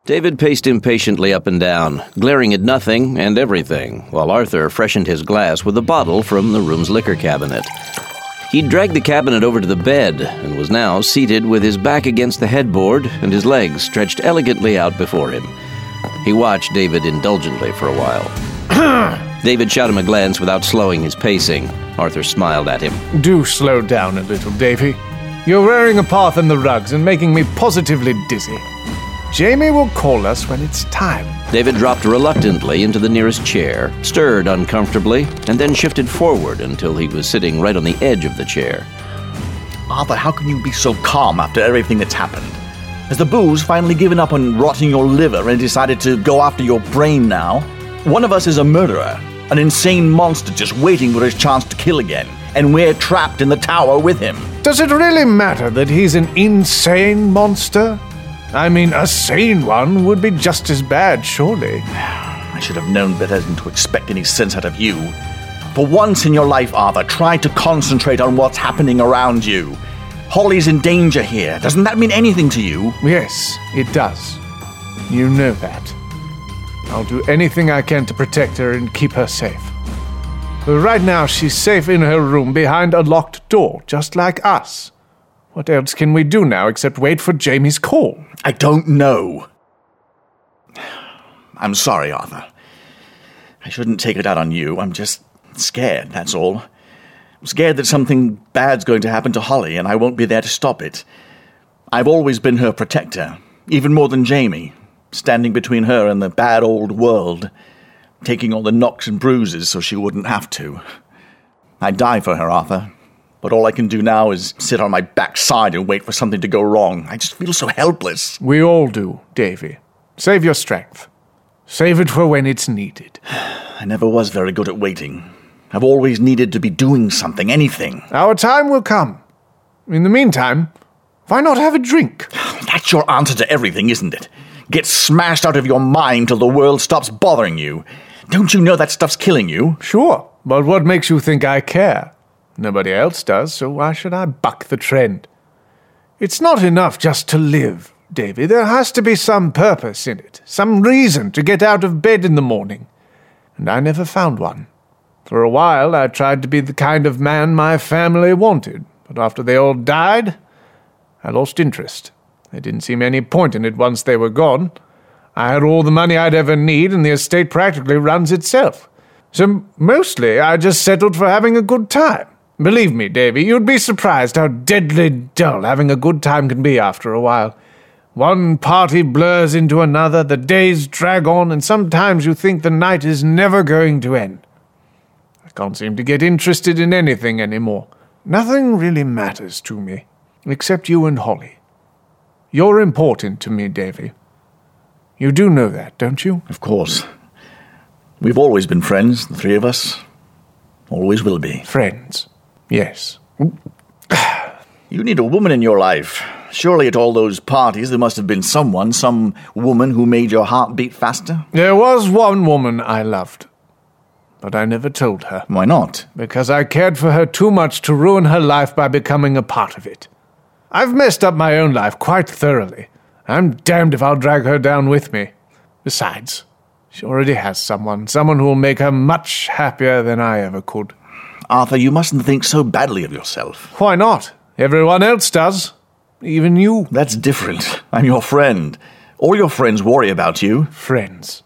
David paced impatiently up and down, glaring at nothing and everything, while Arthur freshened his glass with a bottle from the room's liquor cabinet. He'd dragged the cabinet over to the bed and was now seated with his back against the headboard and his legs stretched elegantly out before him. He watched David indulgently for a while. David shot him a glance without slowing his pacing. Arthur smiled at him. Do slow down a little, Davy. You're wearing a path in the rugs and making me positively dizzy. Jamie will call us when it's time. David dropped reluctantly into the nearest chair, stirred uncomfortably, and then shifted forward until he was sitting right on the edge of the chair. Arthur, how can you be so calm after everything that's happened? Has the booze finally given up on rotting your liver and decided to go after your brain now? One of us is a murderer, an insane monster just waiting for his chance to kill again, and we're trapped in the tower with him. Does it really matter that he's an insane monster? I mean, a sane one would be just as bad, surely. I should have known better than to expect any sense out of you. For once in your life, Arthur, try to concentrate on what's happening around you. Holly's in danger here. Doesn't that mean anything to you? Yes, it does. You know that. I'll do anything I can to protect her and keep her safe. But right now, she's safe in her room behind a locked door, just like us. What else can we do now except wait for Jamie's call? I don't know. I'm sorry, Arthur. I shouldn't take it out on you. I'm just scared, that's all. I'm scared that something bad's going to happen to Holly, and I won't be there to stop it. I've always been her protector, even more than Jamie, standing between her and the bad old world, taking all the knocks and bruises so she wouldn't have to. I'd die for her, Arthur. But all I can do now is sit on my backside and wait for something to go wrong. I just feel so helpless. We all do, Davy. Save your strength. Save it for when it's needed. I never was very good at waiting. I've always needed to be doing something, anything. Our time will come. In the meantime, why not have a drink? That's your answer to everything, isn't it? Get smashed out of your mind till the world stops bothering you. Don't you know that stuff's killing you? Sure, but what makes you think I care? Nobody else does, so why should I buck the trend? It's not enough just to live, Davy. There has to be some purpose in it, some reason to get out of bed in the morning. And I never found one. For a while, I tried to be the kind of man my family wanted, but after they all died, I lost interest. There didn't seem any point in it once they were gone. I had all the money I'd ever need, and the estate practically runs itself. So mostly, I just settled for having a good time. Believe me, Davy, you'd be surprised how deadly dull having a good time can be after a while. One party blurs into another, the days drag on, and sometimes you think the night is never going to end. I can't seem to get interested in anything anymore. Nothing really matters to me, except you and Holly. You're important to me, Davy. You do know that, don't you? Of course. We've always been friends, the three of us. Always will be. Friends. Yes. You need a woman in your life. Surely at all those parties there must have been someone, some woman who made your heart beat faster? There was one woman I loved, but I never told her. Why not? Because I cared for her too much to ruin her life by becoming a part of it. I've messed up my own life quite thoroughly. I'm damned if I'll drag her down with me. Besides, she already has someone who will make her much happier than I ever could. Arthur, you mustn't think so badly of yourself. Why not? Everyone else does. Even you. That's different. I'm your friend. All your friends worry about you. Friends.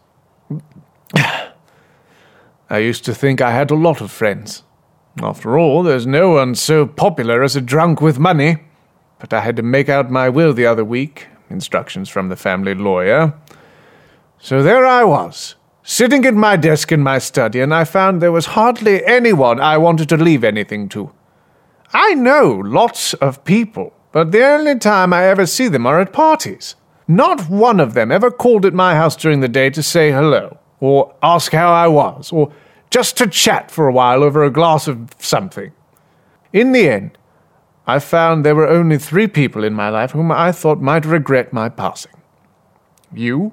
I used to think I had a lot of friends. After all, there's no one so popular as a drunk with money. But I had to make out my will the other week. Instructions from the family lawyer. So there I was, sitting at my desk in my study, and I found there was hardly anyone I wanted to leave anything to. I know lots of people, but the only time I ever see them are at parties. Not one of them ever called at my house during the day to say hello, or ask how I was, or just to chat for a while over a glass of something. In the end, I found there were only 3 people in my life whom I thought might regret my passing. You,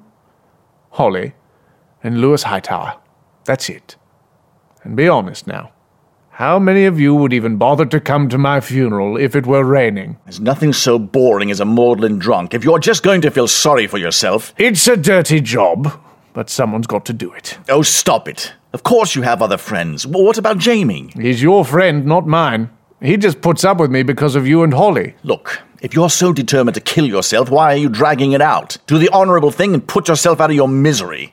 Holly, and Louis Hightower. That's it. And be honest now. How many of you would even bother to come to my funeral if it were raining? There's nothing so boring as a maudlin drunk. If you're just going to feel sorry for yourself... It's a dirty job, but someone's got to do it. Oh, stop it. Of course you have other friends. Well, what about Jamie? He's your friend, not mine. He just puts up with me because of you and Holly. Look, if you're so determined to kill yourself, why are you dragging it out? Do the honorable thing and put yourself out of your misery.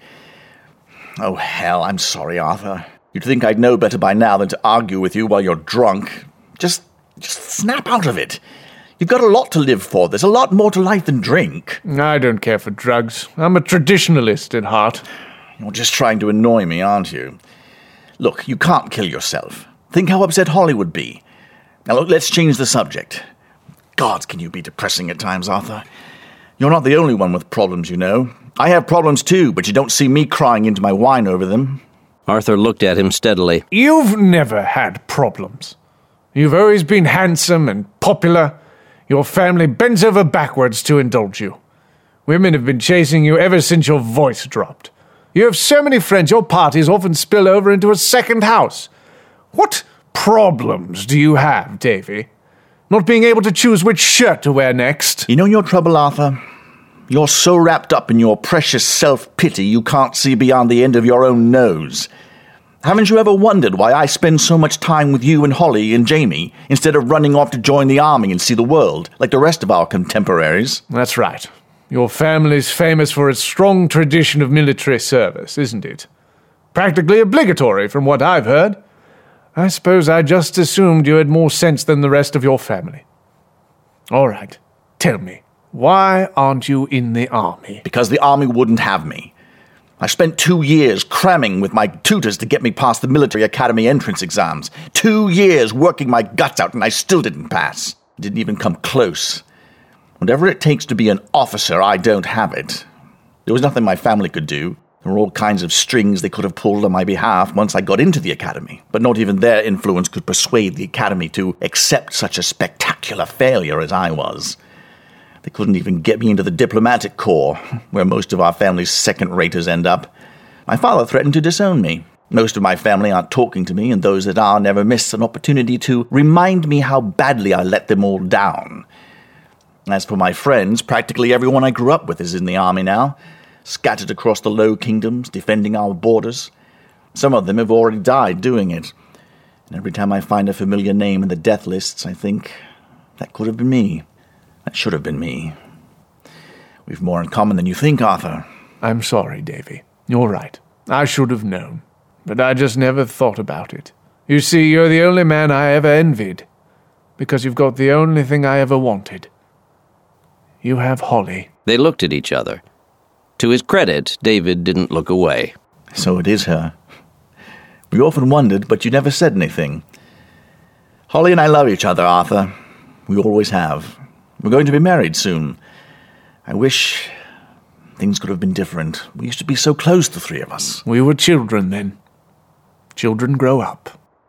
Oh, hell, I'm sorry, Arthur. You'd think I'd know better by now than to argue with you while you're drunk. Just snap out of it. You've got a lot to live for. There's a lot more to life than drink. I don't care for drugs. I'm a traditionalist at heart. You're just trying to annoy me, aren't you? Look, you can't kill yourself. Think how upset Holly would be. Now look, let's change the subject. God, can you be depressing at times, Arthur? You're not the only one with problems, you know. I have problems too, but you don't see me crying into my wine over them. Arthur looked at him steadily. You've never had problems. You've always been handsome and popular. Your family bends over backwards to indulge you. Women have been chasing you ever since your voice dropped. You have so many friends, your parties often spill over into a second house. What problems do you have, Davy? Not being able to choose which shirt to wear next? You know your trouble, Arthur? You're so wrapped up in your precious self-pity you can't see beyond the end of your own nose. Haven't you ever wondered why I spend so much time with you and Holly and Jamie instead of running off to join the army and see the world, like the rest of our contemporaries? That's right. Your family's famous for its strong tradition of military service, isn't it? Practically obligatory, from what I've heard. I suppose I just assumed you had more sense than the rest of your family. All right, tell me, why aren't you in the army? Because the army wouldn't have me. I spent 2 years cramming with my tutors to get me past the military academy entrance exams. 2 years working my guts out, and I still didn't pass. Didn't even come close. Whatever it takes to be an officer, I don't have it. There was nothing my family could do. There were all kinds of strings they could have pulled on my behalf once I got into the academy, but not even their influence could persuade the academy to accept such a spectacular failure as I was. They couldn't even get me into the diplomatic corps, where most of our family's second-raters end up. My father threatened to disown me. Most of my family aren't talking to me, and those that are never miss an opportunity to remind me how badly I let them all down. As for my friends, practically everyone I grew up with is in the army now, scattered across the Low Kingdoms, defending our borders. Some of them have already died doing it. And every time I find a familiar name in the death lists, I think, that could have been me. That should have been me. We've more in common than you think, Arthur. I'm sorry, Davy. You're right. I should have known. But I just never thought about it. You see, you're the only man I ever envied. Because you've got the only thing I ever wanted. You have Holly. They looked at each other. To his credit, David didn't look away. So it is her. We often wondered, but you never said anything. Holly and I love each other, Arthur. We always have. We're going to be married soon. I wish things could have been different. We used to be so close, the three of us. We were children then. Children grow up.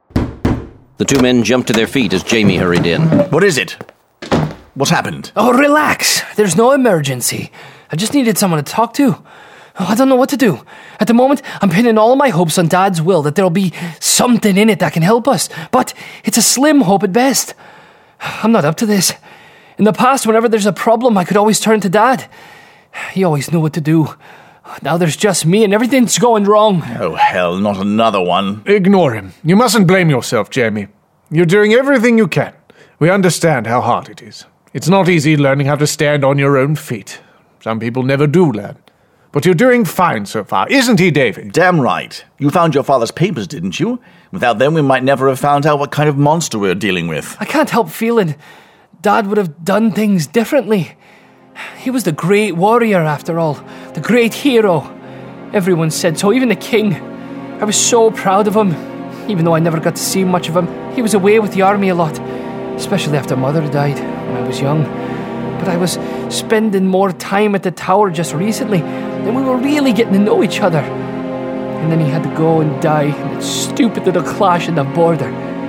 The two men jumped to their feet as Jamie hurried in. What is it? What's happened? Oh, relax. There's no emergency. I just needed someone to talk to. Oh, I don't know what to do. At the moment, I'm pinning all my hopes on Dad's will that there'll be something in it that can help us. But it's a slim hope at best. I'm not up to this. In the past, whenever there's a problem, I could always turn to Dad. He always knew what to do. Now there's just me and everything's going wrong. Oh, hell, not another one. Ignore him. You mustn't blame yourself, Jamie. You're doing everything you can. We understand how hard it is. It's not easy learning how to stand on your own feet. Some people never do learn. But you're doing fine so far, isn't he, David? Damn right. You found your father's papers, didn't you? Without them, we might never have found out what kind of monster we're dealing with. I can't help feeling Dad would have done things differently. He was the great warrior, after all. The great hero. Everyone said so, even the king. I was so proud of him. Even though I never got to see much of him, he was away with the army a lot. Especially after Mother died when I was young. But I was spending more time at the tower just recently, and we were really getting to know each other. And then he had to go and die in that stupid little clash in the border.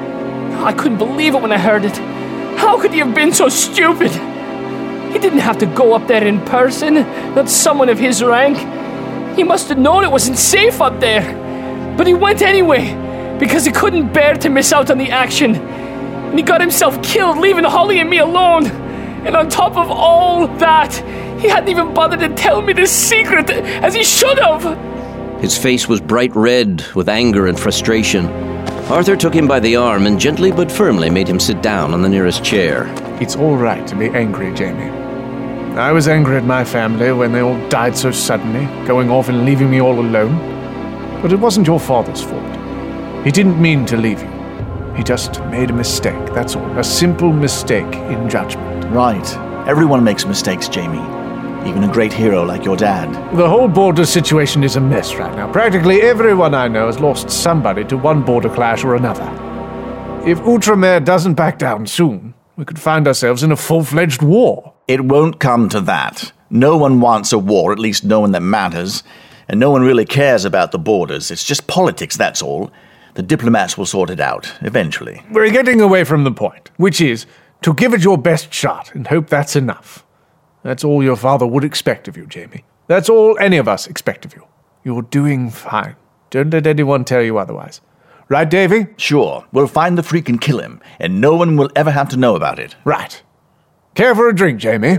I couldn't believe it when I heard it. How could he have been so stupid? He didn't have to go up there in person, not someone of his rank. He must have known it wasn't safe up there. But he went anyway. because he couldn't bear to miss out on the action. And he got himself killed, leaving Holly and me alone. And on top of all that, he hadn't even bothered to tell me this secret, as he should have. His face was bright red with anger and frustration. Arthur took him by the arm and gently but firmly made him sit down on the nearest chair. It's all right to be angry, Jamie. I was angry at my family when they all died so suddenly, going off and leaving me all alone. But it wasn't your father's fault. He didn't mean to leave you. He just made a mistake, that's all. A simple mistake in judgment. Right. Everyone makes mistakes, Jamie. Even a great hero like your dad. The whole border situation is a mess right now. Practically everyone I know has lost somebody to one border clash or another. If Outremer doesn't back down soon, we could find ourselves in a full-fledged war. It won't come to that. No one wants a war, at least no one that matters. And no one really cares about the borders. It's just politics, that's all. The diplomats will sort it out, eventually. We're getting away from the point, which is to give it your best shot and hope that's enough. That's all your father would expect of you, Jamie. That's all any of us expect of you. You're doing fine. Don't let anyone tell you otherwise. Right, Davy? Sure, we'll find the freak and kill him, and no one will ever have to know about it. Right. Care for a drink, Jamie?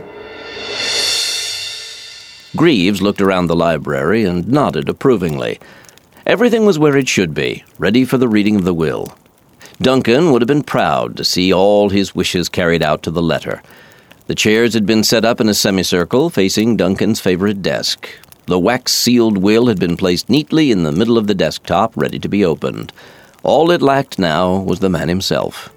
Greaves looked around the library and nodded approvingly. Everything was where it should be, ready for the reading of the will. Duncan would have been proud to see all his wishes carried out to the letter. The chairs had been set up in a semicircle facing Duncan's favorite desk. The wax-sealed will had been placed neatly in the middle of the desktop, ready to be opened. All it lacked now was the man himself.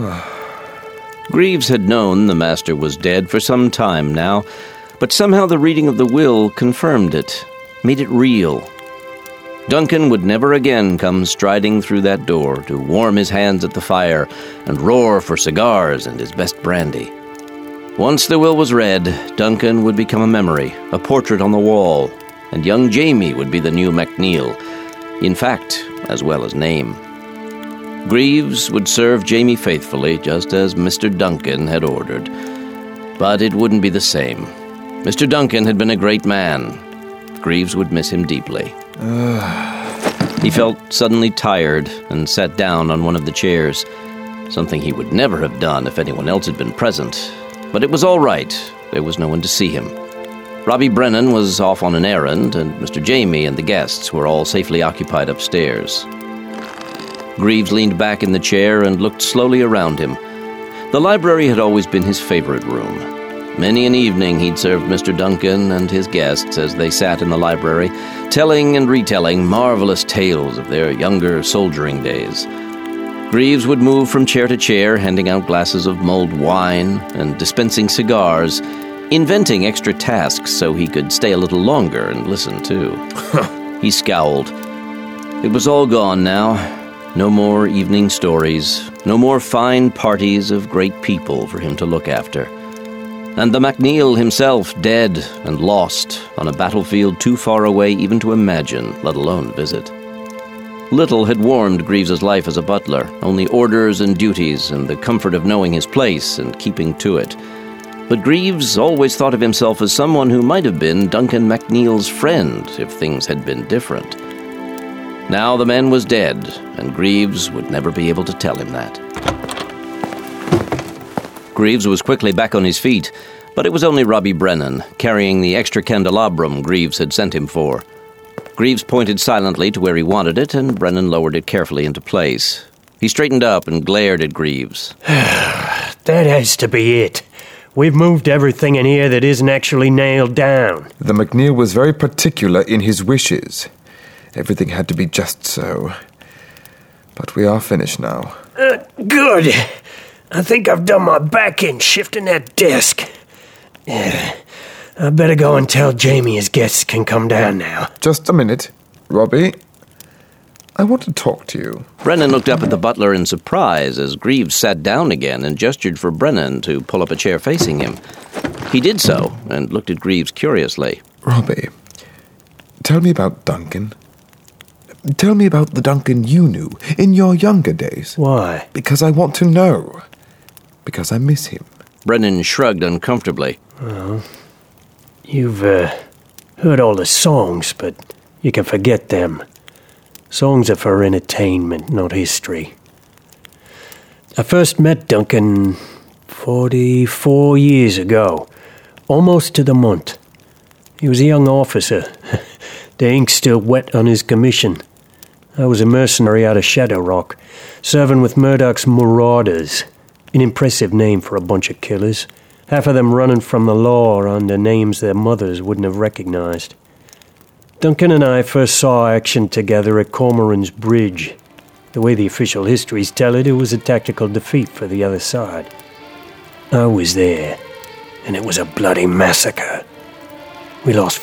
Greaves had known the master was dead for some time now, but somehow the reading of the will confirmed it, made it real. Duncan would never again come striding through that door to warm his hands at the fire and roar for cigars and his best brandy. Once the will was read, Duncan would become a memory, a portrait on the wall, and young Jamie would be the new MacNeil, in fact, as well as name. Greaves would serve Jamie faithfully, just as Mr. Duncan had ordered. But it wouldn't be the same. Mr. Duncan had been a great man. Greaves would miss him deeply. He felt suddenly tired and sat down on one of the chairs, something he would never have done if anyone else had been present. But it was all right. There was no one to see him. Robbie Brennan was off on an errand, and Mr. Jamie and the guests were all safely occupied upstairs. Greaves leaned back in the chair and looked slowly around him. The library had always been his favorite room. Many an evening he'd served Mr. Duncan and his guests as they sat in the library, telling and retelling marvelous tales of their younger soldiering days. Greaves would move from chair to chair, handing out glasses of mulled wine and dispensing cigars, inventing extra tasks so he could stay a little longer and listen too. He scowled. It was all gone now. No more evening stories, no more fine parties of great people for him to look after. And the MacNeil himself dead and lost on a battlefield too far away even to imagine, let alone visit. Little had warmed Greaves's life as a butler, only orders and duties and the comfort of knowing his place and keeping to it. But Greaves always thought of himself as someone who might have been Duncan MacNeil's friend if things had been different. Now the man was dead, and Greaves would never be able to tell him that. Greaves was quickly back on his feet, but it was only Robbie Brennan, carrying the extra candelabrum Greaves had sent him for. Greaves pointed silently to where he wanted it, and Brennan lowered it carefully into place. He straightened up and glared at Greaves. That has to be it. We've moved everything in here that isn't actually nailed down. The MacNeil was very particular in his wishes. Everything had to be just so. But we are finished now. Good. I think I've done my back in shifting that desk. I better go and tell Jamie his guests can come down now. Just a minute. Robbie, I want to talk to you. Brennan looked up at the butler in surprise as Greaves sat down again and gestured for Brennan to pull up a chair facing him. He did so and looked at Greaves curiously. Robbie, tell me about Duncan. Tell me about the Duncan you knew in your younger days. Why? Because I want to know. Because I miss him. Brennan shrugged uncomfortably. Well, you've heard all the songs, but you can forget them. Songs are for entertainment, not history. I first met Duncan 44 years ago, almost to the month. He was a young officer. The ink's still wet on his commission. I was a mercenary out of Shadow Rock, serving with Murdoch's Marauders. An impressive name for a bunch of killers. Half of them running from the law under names their mothers wouldn't have recognized. Duncan and I first saw action together at Cormoran's Bridge. The way the official histories tell it, it was a tactical defeat for the other side. I was there, and it was a bloody massacre. We lost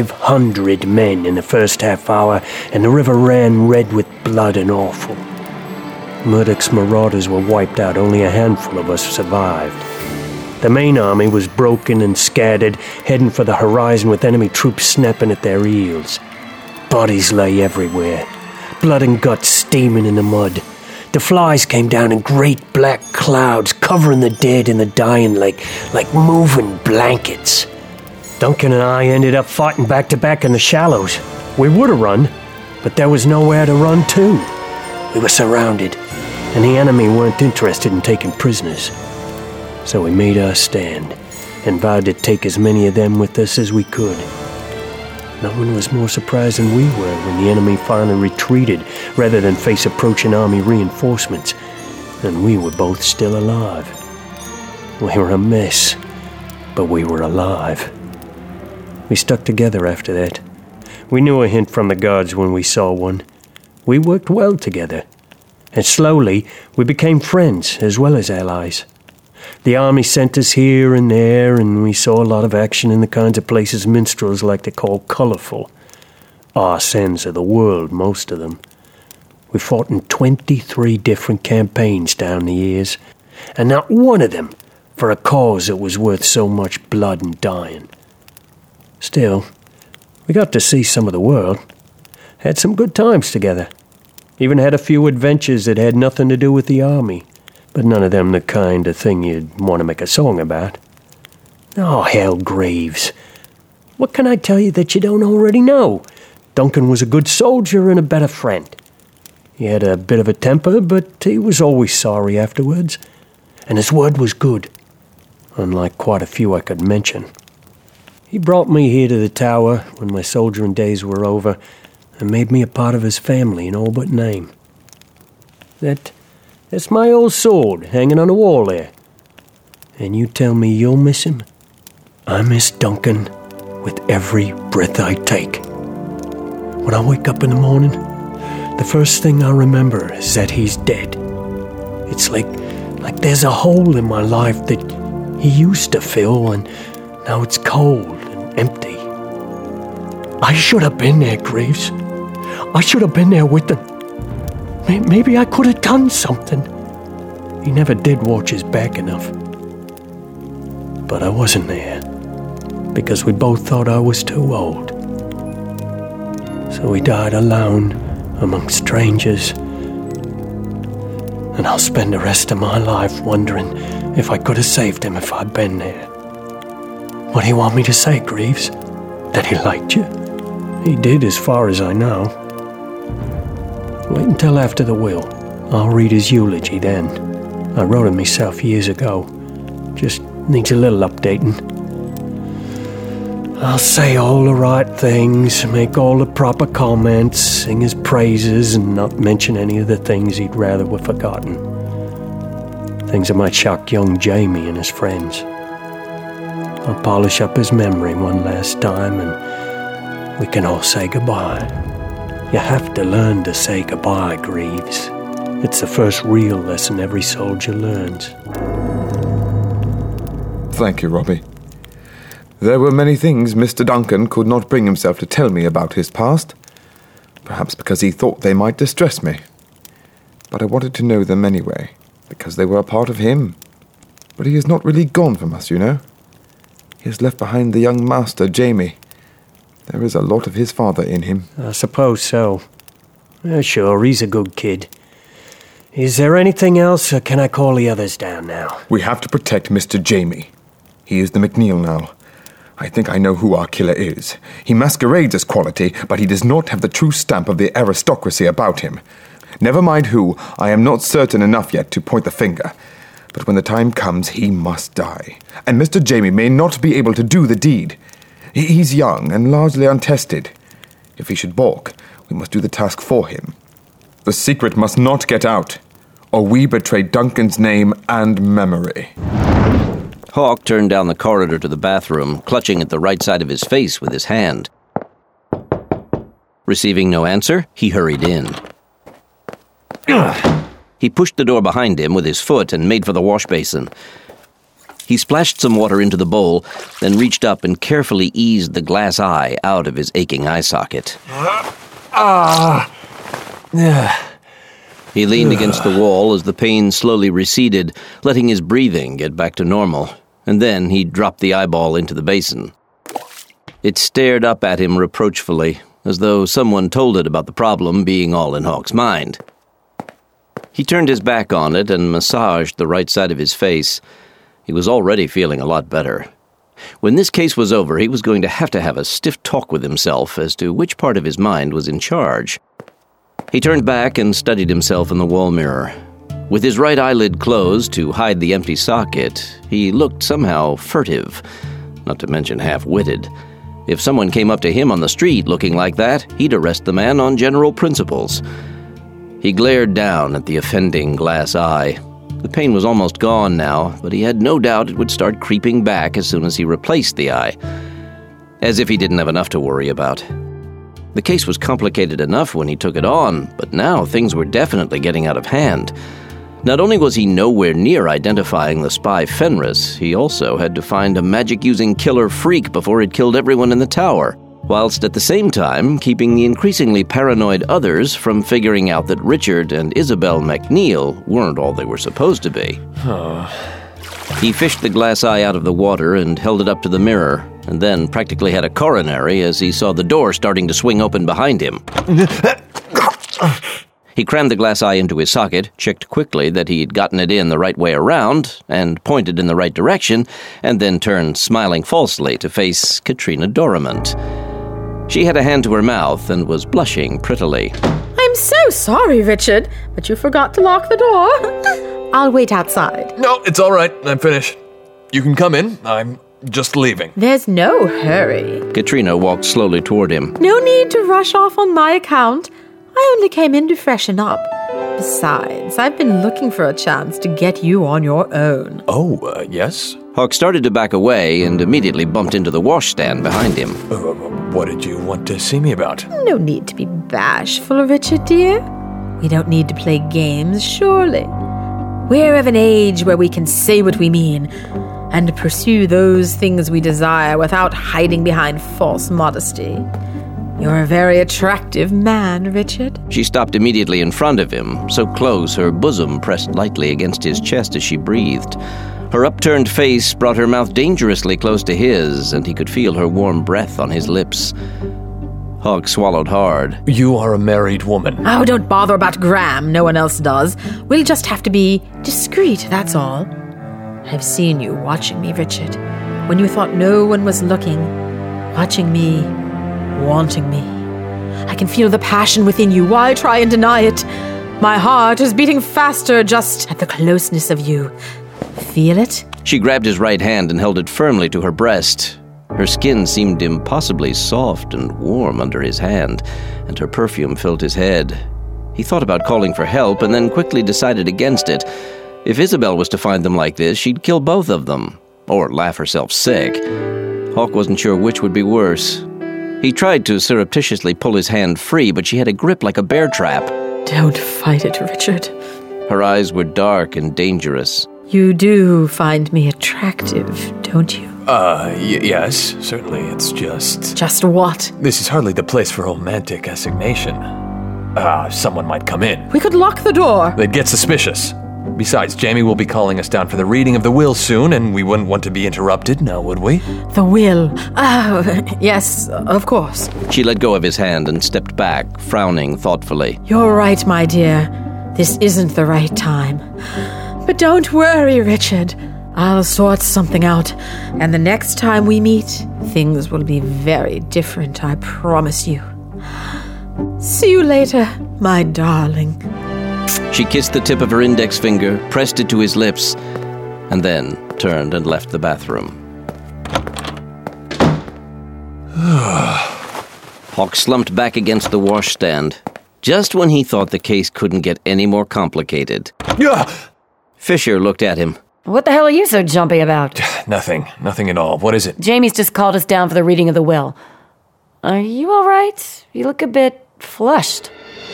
500 men in the first half hour, and the river ran red with blood and offal. Murdoch's Marauders were wiped out, only a handful of us survived. The main army was broken and scattered, heading for the horizon with enemy troops snapping at their heels. Bodies lay everywhere, blood and guts steaming in the mud. The flies came down in great black clouds, covering the dead and the dying like moving blankets. Duncan and I ended up fighting back-to-back in the shallows. We would have run, but there was nowhere to run to. We were surrounded, and the enemy weren't interested in taking prisoners. So we made our stand, and vowed to take as many of them with us as we could. No one was more surprised than we were when the enemy finally retreated, rather than face approaching army reinforcements, and we were both still alive. We were a mess, but we were alive. We stuck together after that. We knew a hint from the gods when we saw one. We worked well together, and slowly we became friends as well as allies. The army sent us here and there, and we saw a lot of action in the kinds of places minstrels like to call colourful. Arse ends of the world, most of them. We fought in 23 different campaigns down the years, and not one of them for a cause that was worth so much blood and dying. Still, we got to see some of the world, had some good times together, even had a few adventures that had nothing to do with the army. But none of them the kind of thing you'd want to make a song about. Oh, hell, Greaves. What can I tell you that you don't already know? Duncan was a good soldier and a better friend. He had a bit of a temper, but he was always sorry afterwards. And his word was good, unlike quite a few I could mention. He brought me here to the tower when my soldiering days were over and made me a part of his family in all but name. That's my old sword hanging on the wall there. And you tell me you'll miss him? I miss Duncan with every breath I take. When I wake up in the morning, the first thing I remember is that he's dead. It's like there's a hole in my life that he used to fill, and now it's cold and empty. I should have been there, Greaves. I should have been there with them. Maybe I could have done something. He never did watch his back enough. But I wasn't there, because we both thought I was too old. So he died alone amongst strangers. And I'll spend the rest of my life wondering if I could have saved him if I'd been there. What do you want me to say, Greaves? That he liked you? He did, as far as I know. Wait until after the will. I'll read his eulogy then. I wrote it myself years ago. Just needs a little updating. I'll say all the right things, make all the proper comments, sing his praises, and not mention any of the things he'd rather were forgotten. Things that might shock young Jamie and his friends. I'll polish up his memory one last time, and we can all say goodbye. You have to learn to say goodbye, Greaves. It's the first real lesson every soldier learns. Thank you, Robbie. There were many things Mr. Duncan could not bring himself to tell me about his past, perhaps because he thought they might distress me. But I wanted to know them anyway, because they were a part of him. But he is not really gone from us, you know. He has left behind the young master, Jamie. There is a lot of his father in him. I suppose so. Sure, he's a good kid. Is there anything else, or can I call the others down now? We have to protect Mr. Jamie. He is the McNeil now. I think I know who our killer is. He masquerades as quality, but he does not have the true stamp of the aristocracy about him. Never mind who, I am not certain enough yet to point the finger. But when the time comes, he must die. And Mr. Jamie may not be able to do the deed. He's young and largely untested. If he should balk, we must do the task for him. The secret must not get out, or we betray Duncan's name and memory. Hawk turned down the corridor to the bathroom, clutching at the right side of his face with his hand. Receiving no answer, he hurried in. He pushed the door behind him with his foot and made for the wash basin. He splashed some water into the bowl, then reached up and carefully eased the glass eye out of his aching eye socket. He leaned against the wall as the pain slowly receded, letting his breathing get back to normal, and then he dropped the eyeball into the basin. It stared up at him reproachfully, as though someone told it about the problem being all in Hawk's mind. He turned his back on it and massaged the right side of his face. He was already feeling a lot better. When this case was over, he was going to have a stiff talk with himself as to which part of his mind was in charge. He turned back and studied himself in the wall mirror. With his right eyelid closed to hide the empty socket, he looked somehow furtive, not to mention half-witted. If someone came up to him on the street looking like that, he'd arrest the man on general principles. He glared down at the offending glass eye. The pain was almost gone now, but he had no doubt it would start creeping back as soon as he replaced the eye. As if he didn't have enough to worry about. The case was complicated enough when he took it on, but now things were definitely getting out of hand. Not only was he nowhere near identifying the spy Fenris, he also had to find a magic-using killer freak before it killed everyone in the tower, whilst at the same time keeping the increasingly paranoid others from figuring out that Richard and Isabel McNeil weren't all they were supposed to be. He fished the glass eye out of the water and held it up to the mirror, and then practically had a coronary as he saw the door starting to swing open behind him. He crammed the glass eye into his socket, checked quickly that he'd gotten it in the right way around, and pointed in the right direction, and then turned smiling falsely to face Katrina Dorimant. She had a hand to her mouth and was blushing prettily. I'm so sorry, Richard, but you forgot to lock the door. I'll wait outside. No, it's all right. I'm finished. You can come in. I'm just leaving. There's no hurry. Katrina walked slowly toward him. No need to rush off on my account. I only came in to freshen up. Besides, I've been looking for a chance to get you on your own. Oh, yes? Hawk started to back away and immediately bumped into the washstand behind him. What did you want to see me about? No need to be bashful, Richard, dear. We don't need to play games, surely. We're of an age where we can say what we mean and pursue those things we desire without hiding behind false modesty. You're a very attractive man, Richard. She stopped immediately in front of him, so close her bosom pressed lightly against his chest as she breathed. Her upturned face brought her mouth dangerously close to his, and he could feel her warm breath on his lips. Hawk swallowed hard. You are a married woman. Oh, don't bother about Graham. No one else does. We'll just have to be discreet, that's all. I've seen you watching me, Richard, when you thought no one was looking. Watching me, wanting me. I can feel the passion within you. Why try and deny it? My heart is beating faster just at the closeness of you. Feel it? She grabbed his right hand and held it firmly to her breast. Her skin seemed impossibly soft and warm under his hand, and her perfume filled his head. He thought about calling for help and then quickly decided against it. If Isabel was to find them like this, she'd kill both of them, or laugh herself sick. Hawk wasn't sure which would be worse. He tried to surreptitiously pull his hand free, but she had a grip like a bear trap. Don't fight it, Richard. Her eyes were dark and dangerous. You do find me attractive, don't you? Yes, certainly. It's just... Just what? This is hardly the place for romantic assignation. Someone might come in. We could lock the door. They'd get suspicious. Besides, Jamie will be calling us down for the reading of the will soon, and we wouldn't want to be interrupted, now would we? The will. Yes, of course. She let go of his hand and stepped back, frowning thoughtfully. You're right, my dear. This isn't the right time. But don't worry, Richard. I'll sort something out, and the next time we meet, things will be very different, I promise you. See you later, my darling. She kissed the tip of her index finger, pressed it to his lips, and then turned and left the bathroom. Hawk slumped back against the washstand, just when he thought the case couldn't get any more complicated. Fisher looked at him. What the hell are you so jumpy about? Nothing at all. What is it? Jamie's just called us down for the reading of the will. Are you all right? You look a bit flushed.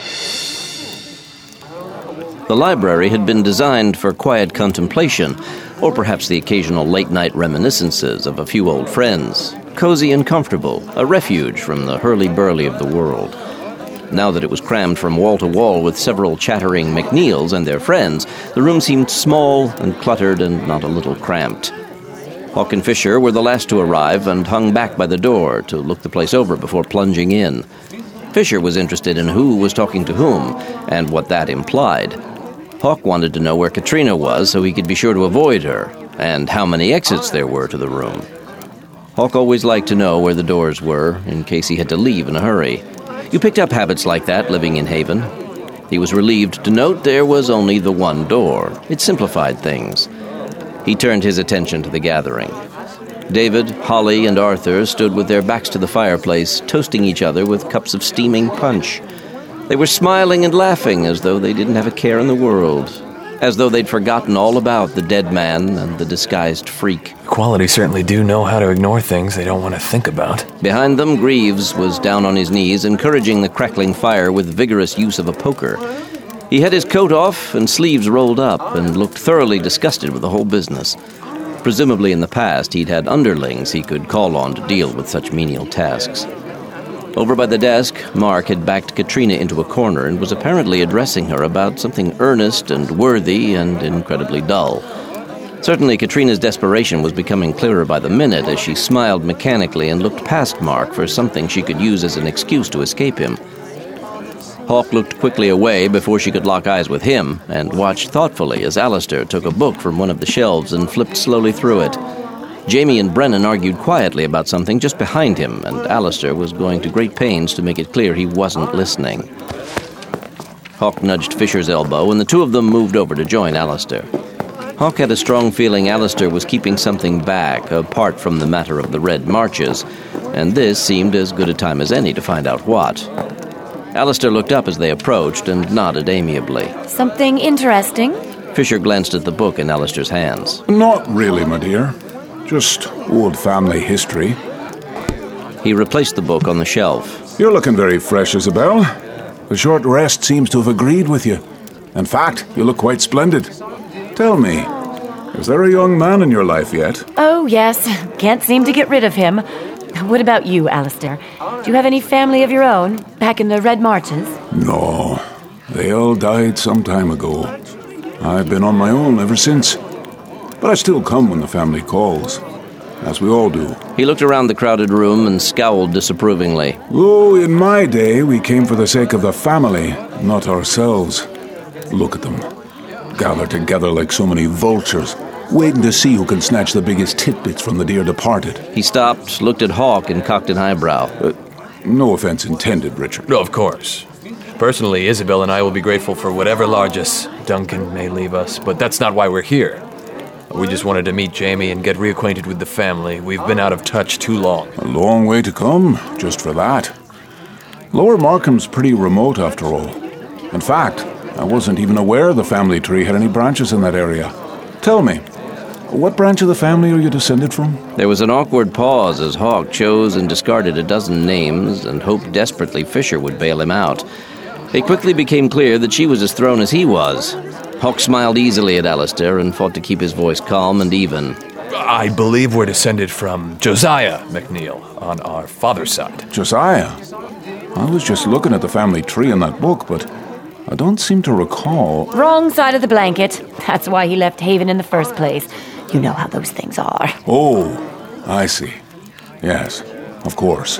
The library had been designed for quiet contemplation, or perhaps the occasional late-night reminiscences of a few old friends. Cozy and comfortable, a refuge from the hurly-burly of the world. Now that it was crammed from wall to wall with several chattering McNeils and their friends, the room seemed small and cluttered and not a little cramped. Hawk and Fisher were the last to arrive and hung back by the door to look the place over before plunging in. Fisher was interested in who was talking to whom and what that implied. Hawk wanted to know where Katrina was so he could be sure to avoid her, and how many exits there were to the room. Hawk always liked to know where the doors were in case he had to leave in a hurry. You picked up habits like that living in Haven. He was relieved to note there was only the one door. It simplified things. He turned his attention to the gathering. David, Holly, and Arthur stood with their backs to the fireplace, toasting each other with cups of steaming punch. They were smiling and laughing as though they didn't have a care in the world, as though they'd forgotten all about the dead man and the disguised freak. Quality certainly do know how to ignore things they don't want to think about. Behind them, Greaves was down on his knees, encouraging the crackling fire with vigorous use of a poker. He had his coat off and sleeves rolled up and looked thoroughly disgusted with the whole business. Presumably in the past, he'd had underlings he could call on to deal with such menial tasks. Over by the desk, Mark had backed Katrina into a corner and was apparently addressing her about something earnest and worthy and incredibly dull. Certainly, Katrina's desperation was becoming clearer by the minute as she smiled mechanically and looked past Mark for something she could use as an excuse to escape him. Hawk looked quickly away before she could lock eyes with him and watched thoughtfully as Alistair took a book from one of the shelves and flipped slowly through it. Jamie and Brennan argued quietly about something just behind him, and Alistair was going to great pains to make it clear he wasn't listening. Hawk nudged Fisher's elbow, and the two of them moved over to join Alistair. Hawk had a strong feeling Alistair was keeping something back, apart from the matter of the Red Marches, and this seemed as good a time as any to find out what. Alistair looked up as they approached and nodded amiably. Something interesting? Fisher glanced at the book in Alistair's hands. Not really, my dear. Just old family history. He replaced the book on the shelf. You're looking very fresh, Isabel. The short rest seems to have agreed with you. In fact, you look quite splendid. Tell me, is there a young man in your life yet? Oh, yes. Can't seem to get rid of him. What about you, Alistair? Do you have any family of your own back in the Red Marches? No. They all died some time ago. I've been on my own ever since. But I still come when the family calls, as we all do. He looked around the crowded room and scowled disapprovingly. Oh, in my day, we came for the sake of the family, not ourselves. Look at them. Gathered together like so many vultures, waiting to see who can snatch the biggest tidbits from the dear departed. He stopped, looked at Hawk, and cocked an eyebrow. No offense intended, Richard. No, of course. Personally, Isabel and I will be grateful for whatever largesse Duncan may leave us, but that's not why we're here. We just wanted to meet Jamie and get reacquainted with the family. We've been out of touch too long. A long way to come, just for that. Lower Markham's pretty remote, after all. In fact, I wasn't even aware the family tree had any branches in that area. Tell me, what branch of the family are you descended from? There was an awkward pause as Hawk chose and discarded a dozen names and hoped desperately Fisher would bail him out. It quickly became clear that she was as thrown as he was. Hawk smiled easily at Alistair and fought to keep his voice calm and even. I believe we're descended from Josiah McNeil on our father's side. Josiah? I was just looking at the family tree in that book, but I don't seem to recall. Wrong side of the blanket. That's why he left Haven in the first place. You know how those things are. Oh, I see. Yes, of course.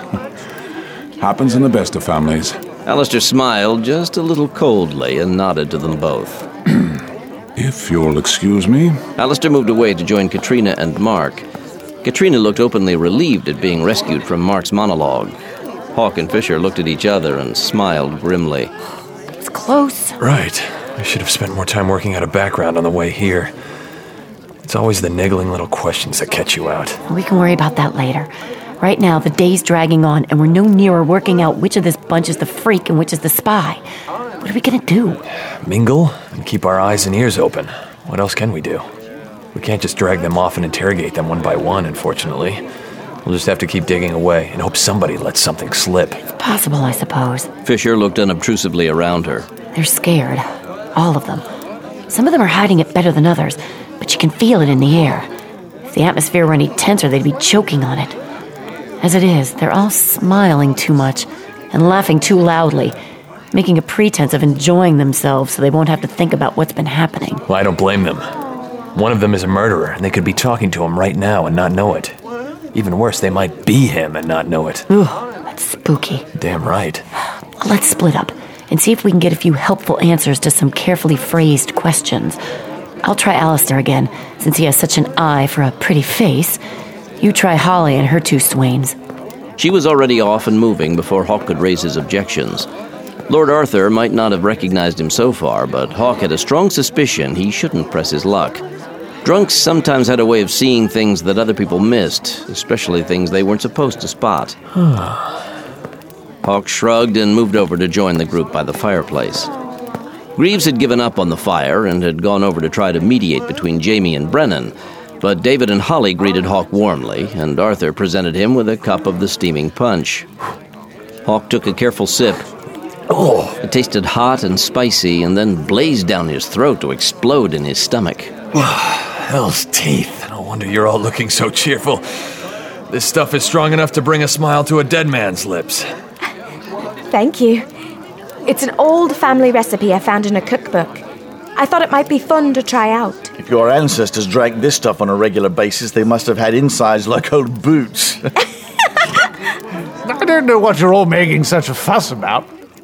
Happens in the best of families. Alistair smiled just a little coldly and nodded to them both. If you'll excuse me. Alistair moved away to join Katrina and Mark. Katrina looked openly relieved at being rescued from Mark's monologue. Hawk and Fisher looked at each other and smiled grimly. It's close. Right. I should have spent more time working out a background on the way here. It's always the niggling little questions that catch you out. We can worry about that later. Right now, the day's dragging on, and we're no nearer working out which of this bunch is the freak and which is the spy. What are we gonna do? Mingle and keep our eyes and ears open. What else can we do? We can't just drag them off and interrogate them one by one, unfortunately. We'll just have to keep digging away and hope somebody lets something slip. It's possible, I suppose. Fisher looked unobtrusively around her. They're scared. All of them. Some of them are hiding it better than others, but you can feel it in the air. If the atmosphere were any tenser, they'd be choking on it. As it is, they're all smiling too much and laughing too loudly, making a pretense of enjoying themselves so they won't have to think about what's been happening. Well, I don't blame them. One of them is a murderer, and they could be talking to him right now and not know it. Even worse, they might be him and not know it. Ooh, that's spooky. Damn right. Let's split up and see if we can get a few helpful answers to some carefully phrased questions. I'll try Alistair again, since he has such an eye for a pretty face. You try Holly and her two swains. She was already off and moving before Hawk could raise his objections. Lord Arthur might not have recognized him so far, but Hawk had a strong suspicion he shouldn't press his luck. Drunks sometimes had a way of seeing things that other people missed, especially things they weren't supposed to spot. Hawk shrugged and moved over to join the group by the fireplace. Greaves had given up on the fire and had gone over to try to mediate between Jamie and Brennan, but David and Holly greeted Hawk warmly, and Arthur presented him with a cup of the steaming punch. Hawk took a careful sip. It tasted hot and spicy and then blazed down his throat to explode in his stomach. Hell's teeth. No wonder you're all looking so cheerful. This stuff is strong enough to bring a smile to a dead man's lips. Thank you. It's an old family recipe I found in a cookbook. I thought it might be fun to try out. If your ancestors drank this stuff on a regular basis, they must have had insides like old boots. I don't know what you're all making such a fuss about.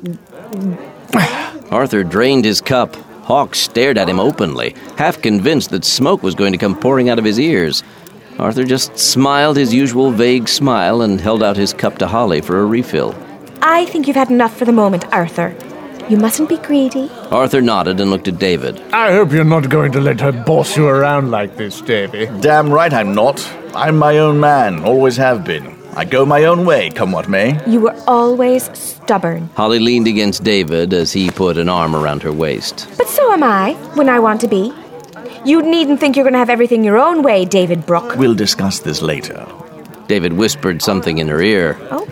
Arthur drained his cup. Hawk stared at him openly, half convinced that smoke was going to come pouring out of his ears. Arthur just smiled his usual vague smile and held out his cup to Holly for a refill. I think you've had enough for the moment, Arthur. You mustn't be greedy. Arthur nodded and looked at David. I hope you're not going to let her boss you around like this, Davy. Damn right I'm not. I'm my own man, always have been. I go my own way, come what may. You were always stubborn. Holly leaned against David as he put an arm around her waist. But so am I, when I want to be. You needn't think you're going to have everything your own way, David Brooke. We'll discuss this later. David whispered something in her ear. Oh.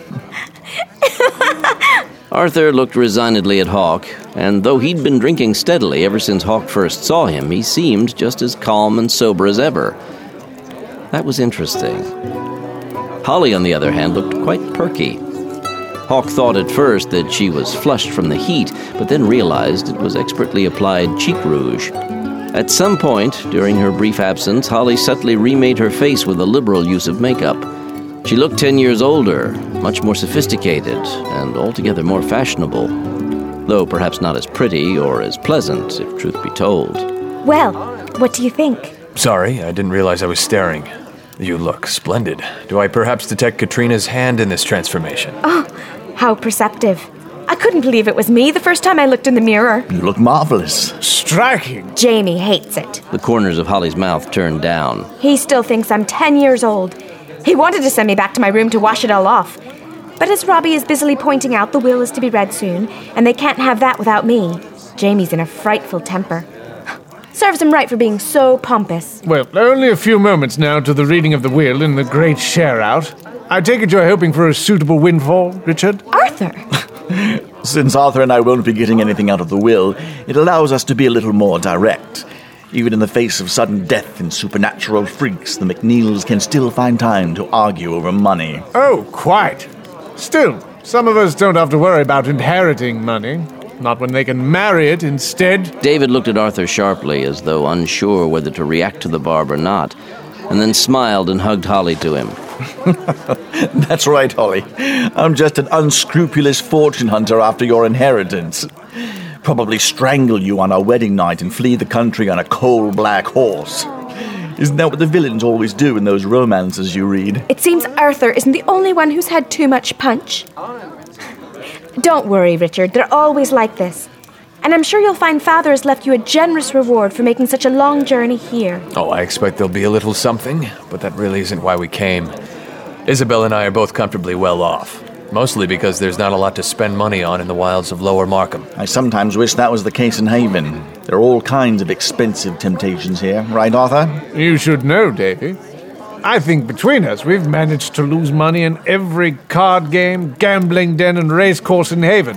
Arthur looked resignedly at Hawk, and though he'd been drinking steadily ever since Hawk first saw him, he seemed just as calm and sober as ever. That was interesting. Holly, on the other hand, looked quite perky. Hawk thought at first that she was flushed from the heat, but then realized it was expertly applied cheek rouge. At some point, during her brief absence, Holly subtly remade her face with a liberal use of makeup. She looked 10 years older, much more sophisticated, and altogether more fashionable, though perhaps not as pretty or as pleasant, if truth be told. Well, what do you think? Sorry, I didn't realize I was staring. You look splendid. Do I perhaps detect Katrina's hand in this transformation? Oh, how perceptive. I couldn't believe it was me the first time I looked in the mirror. You look marvelous. Striking. Jamie hates it. The corners of Holly's mouth turned down. He still thinks I'm 10 years old. He wanted to send me back to my room to wash it all off. But as Robbie is busily pointing out, the will is to be read soon, and they can't have that without me. Jamie's in a frightful temper. Serves him right for being so pompous. Well, only a few moments now to the reading of the will and the great share-out. I take it you're hoping for a suitable windfall, Richard? Arthur! Since Arthur and I won't be getting anything out of the will, it allows us to be a little more direct. Even in the face of sudden death and supernatural freaks, the McNeils can still find time to argue over money. Oh, quite. Still, some of us don't have to worry about inheriting money. Not when they can marry it instead. David looked at Arthur sharply, as though unsure whether to react to the barb or not, and then smiled and hugged Holly to him. That's right, Holly. I'm just an unscrupulous fortune hunter after your inheritance. probably strangle you on our wedding night and flee the country on a coal black horse. Isn't that what the villains always do in those romances you read? It seems Arthur isn't the only one who's had too much punch. Don't worry, Richard. They're always like this. And I'm sure you'll find Father has left you a generous reward for making such a long journey here. Oh, I expect there'll be a little something, but that really isn't why we came. Isabel and I are both comfortably well off. Mostly because there's not a lot to spend money on in the wilds of Lower Markham. I sometimes wish that was the case in Haven. There are all kinds of expensive temptations here, right, Arthur? You should know, Davy. I think between us we've managed to lose money in every card game, gambling den and racecourse in Haven.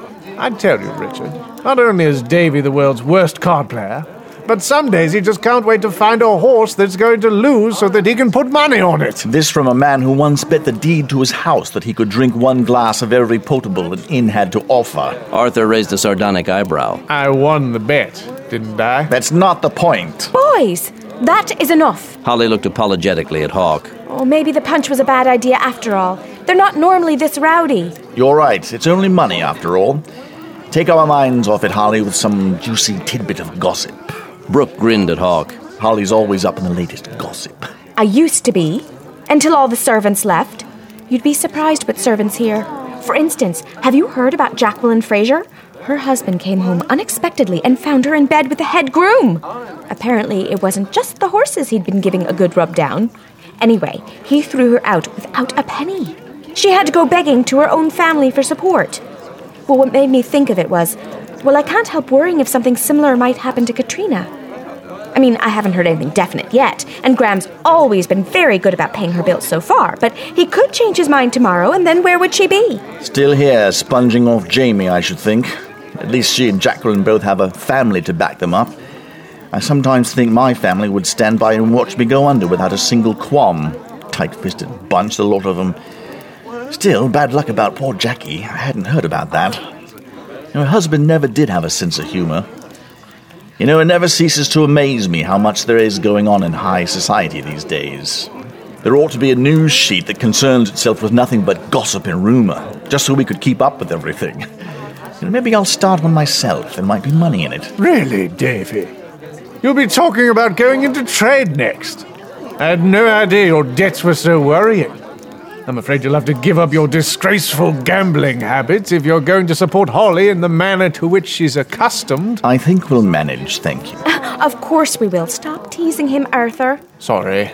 I tell you, Richard, not only is Davy the world's worst card player, but some days he just can't wait to find a horse that's going to lose so that he can put money on it. This from a man who once bet the deed to his house that he could drink one glass of every potable an inn had to offer. Arthur raised a sardonic eyebrow. I won the bet, didn't I? That's not the point. Boys, that is enough. Holly looked apologetically at Hawk. Oh, maybe the punch was a bad idea after all. They're not normally this rowdy. You're right. It's only money, after all. Take our minds off it, Holly, with some juicy tidbit of gossip. Brooke grinned at Hawk. Holly's always up in the latest gossip. I used to be, until all the servants left. You'd be surprised with servants here. For instance, have you heard about Jacqueline Fraser? Her husband came home unexpectedly and found her in bed with the head groom. Apparently, it wasn't just the horses he'd been giving a good rub down. Anyway, he threw her out without a penny. She had to go begging to her own family for support. Well, what made me think of it was, well, I can't help worrying if something similar might happen to Katrina. I mean, I haven't heard anything definite yet, and Graham's always been very good about paying her bills so far, but he could change his mind tomorrow, and then where would she be? Still here, sponging off Jamie, I should think. At least she and Jacqueline both have a family to back them up. I sometimes think my family would stand by and watch me go under without a single qualm. Tight-fisted bunch, the lot of them. Still, bad luck about poor Jackie. I hadn't heard about that. Her husband never did have a sense of humor. You know, it never ceases to amaze me how much there is going on in high society these days. There ought to be a news sheet that concerns itself with nothing but gossip and rumor, just so we could keep up with everything. You know, maybe I'll start one myself. There might be money in it. Really, Davy? You'll be talking about going into trade next. I had no idea your debts were so worrying. I'm afraid you'll have to give up your disgraceful gambling habits if you're going to support Holly in the manner to which she's accustomed. I think we'll manage, thank you. Of course we will. Stop teasing him, Arthur. Sorry.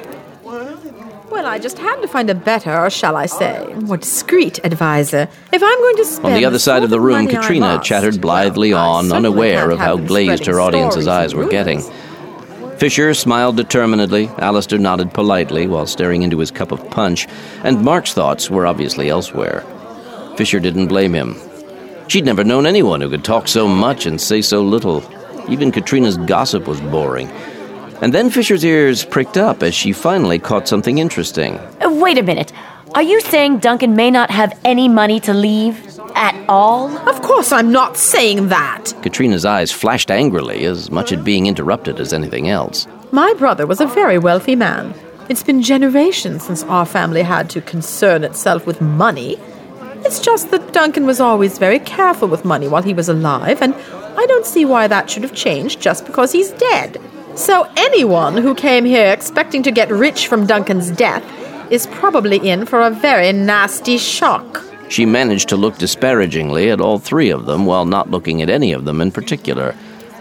Well, I just had to find a better, or shall I say, more discreet advisor. If I'm going to spend... On the other side of the room, money I Katrina must, chattered blithely well, I on, certainly unaware can't of how have them glazed her spreading audience's stories eyes and were getting. rumors. Fisher smiled determinedly, Alistair nodded politely while staring into his cup of punch, and Mark's thoughts were obviously elsewhere. Fisher didn't blame him. She'd never known anyone who could talk so much and say so little. Even Katrina's gossip was boring. And then Fisher's ears pricked up as she finally caught something interesting. Wait a minute. Are you saying Duncan may not have any money to leave at all? Of course I'm not saying that. Katrina's eyes flashed angrily, as much at being interrupted as anything else. My brother was a very wealthy man. It's been generations since our family had to concern itself with money. It's just that Duncan was always very careful with money while he was alive, and I don't see why that should have changed just because he's dead. So anyone who came here expecting to get rich from Duncan's death is probably in for a very nasty shock. She managed to look disparagingly at all three of them while not looking at any of them in particular.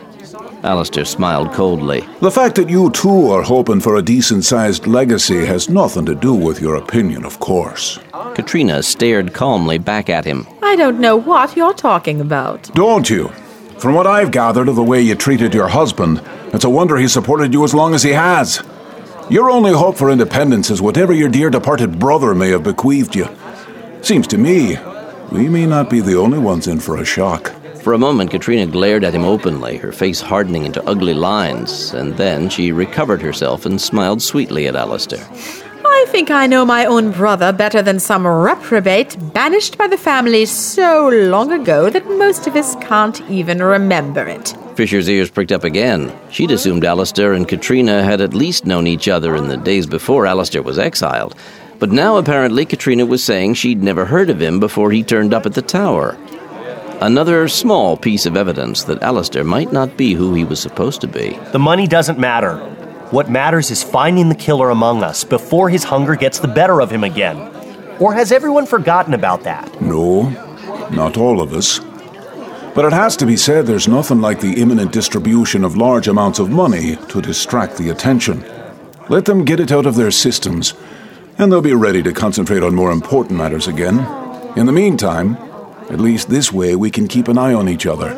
Alistair smiled coldly. The fact that you two are hoping for a decent-sized legacy has nothing to do with your opinion, of course. Katrina stared calmly back at him. I don't know what you're talking about. Don't you? From what I've gathered of the way you treated your husband, it's a wonder he supported you as long as he has. Your only hope for independence is whatever your dear departed brother may have bequeathed you. Seems to me, we may not be the only ones in for a shock. For a moment, Katrina glared at him openly, her face hardening into ugly lines, and then she recovered herself and smiled sweetly at Alistair. I think I know my own brother better than some reprobate banished by the family so long ago that most of us can't even remember it. Fisher's ears pricked up again. She'd assumed Alistair and Katrina had at least known each other in the days before Alistair was exiled. But now apparently Katrina was saying she'd never heard of him before he turned up at the tower. Another small piece of evidence that Alistair might not be who he was supposed to be. The money doesn't matter. What matters is finding the killer among us before his hunger gets the better of him again. Or has everyone forgotten about that? No, not all of us. But it has to be said there's nothing like the imminent distribution of large amounts of money to distract the attention. Let them get it out of their systems, and they'll be ready to concentrate on more important matters again. In the meantime, at least this way we can keep an eye on each other.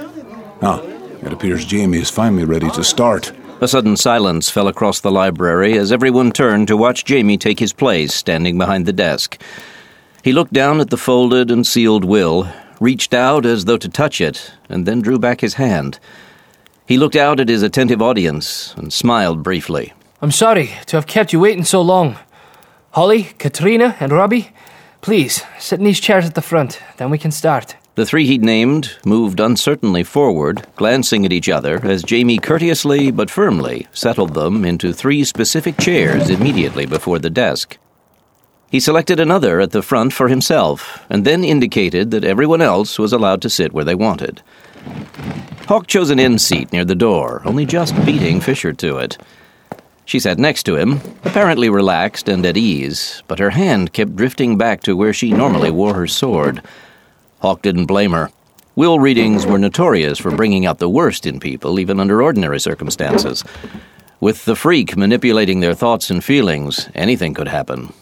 It appears Jamie is finally ready to start. A sudden silence fell across the library as everyone turned to watch Jamie take his place standing behind the desk. He looked down at the folded and sealed will, reached out as though to touch it, and then drew back his hand. He looked out at his attentive audience and smiled briefly. I'm sorry to have kept you waiting so long. Holly, Katrina, and Robbie, please, sit in these chairs at the front, then we can start. The three he'd named moved uncertainly forward, glancing at each other as Jamie courteously but firmly settled them into 3 specific chairs immediately before the desk. He selected another at the front for himself, and then indicated that everyone else was allowed to sit where they wanted. Hawke chose an end seat near the door, only just beating Fisher to it. She sat next to him, apparently relaxed and at ease, but her hand kept drifting back to where she normally wore her sword. Hawke didn't blame her. Will readings were notorious for bringing out the worst in people, even under ordinary circumstances. With the freak manipulating their thoughts and feelings, anything could happen.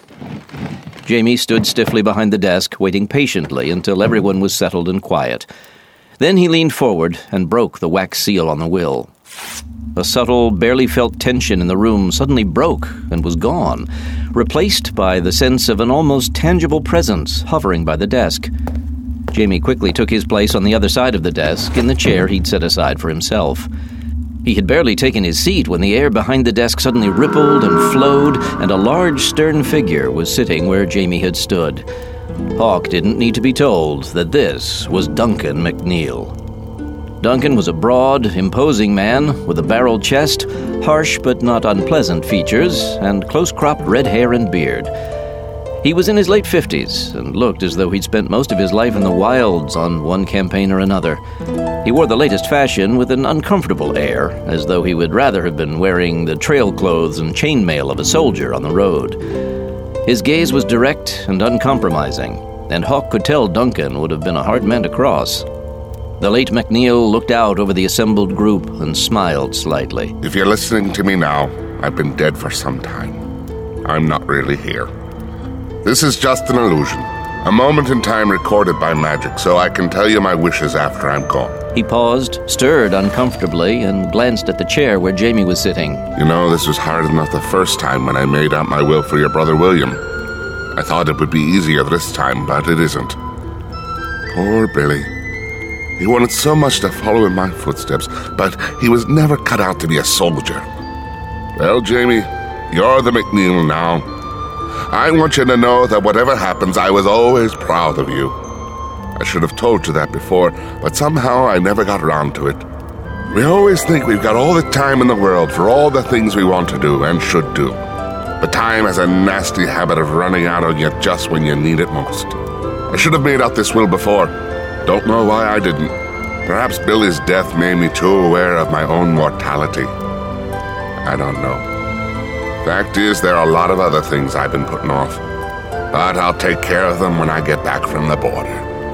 Jamie stood stiffly behind the desk, waiting patiently until everyone was settled and quiet. Then he leaned forward and broke the wax seal on the will. A subtle, barely felt tension in the room suddenly broke and was gone, replaced by the sense of an almost tangible presence hovering by the desk. Jamie quickly took his place on the other side of the desk in the chair he'd set aside for himself. He had barely taken his seat when the air behind the desk suddenly rippled and flowed, and a large, stern figure was sitting where Jamie had stood. Hawke didn't need to be told that this was Duncan MacNeil. Duncan was a broad, imposing man with a barrel chest, harsh but not unpleasant features, and close-cropped red hair and beard. He was in his late 50s and looked as though he'd spent most of his life in the wilds on one campaign or another. He wore the latest fashion with an uncomfortable air, as though he would rather have been wearing the trail clothes and chainmail of a soldier on the road. His gaze was direct and uncompromising, and Hawke could tell Duncan would have been a hard man to cross. The late MacNeil looked out over the assembled group and smiled slightly. If you're listening to me now, I've been dead for some time. I'm not really here. This is just an illusion, a moment in time recorded by magic, so I can tell you my wishes after I'm gone. He paused, stirred uncomfortably, and glanced at the chair where Jamie was sitting. You know, this was hard enough the first time when I made out my will for your brother William. I thought it would be easier this time, but it isn't. Poor Billy. He wanted so much to follow in my footsteps, but he was never cut out to be a soldier. Well, Jamie, you're the MacNeil now. I want you to know that whatever happens, I was always proud of you. I should have told you that before, but somehow I never got around to it. We always think we've got all the time in the world for all the things we want to do and should do. But time has a nasty habit of running out on you just when you need it most. I should have made out this will before. Don't know why I didn't. Perhaps Billy's death made me too aware of my own mortality. I don't know. Fact is, there are a lot of other things I've been putting off. But I'll take care of them when I get back from the border.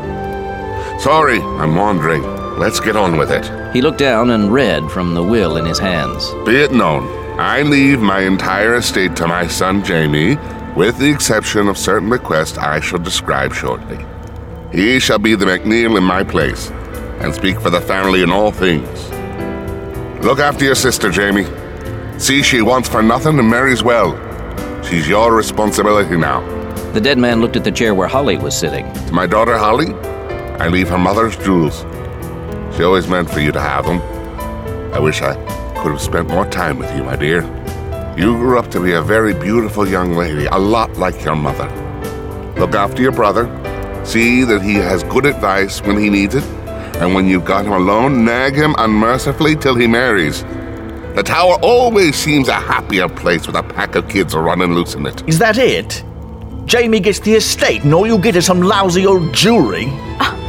Sorry, I'm wandering. Let's get on with it. He looked down and read from the will in his hands. Be it known, I leave my entire estate to my son Jamie, with the exception of certain bequests I shall describe shortly. He shall be the MacNeil in my place, and speak for the family in all things. Look after your sister, Jamie. See she wants for nothing and marries well. She's your responsibility now. The dead man looked at the chair where Holly was sitting. To my daughter Holly, I leave her mother's jewels. She always meant for you to have them. I wish I could have spent more time with you, my dear. You grew up to be a very beautiful young lady, a lot like your mother. Look after your brother. See that he has good advice when he needs it. And when you've got him alone, nag him unmercifully till he marries. The tower always seems a happier place with a pack of kids running loose in it. Is that it? Jamie gets the estate and all you get is some lousy old jewellery?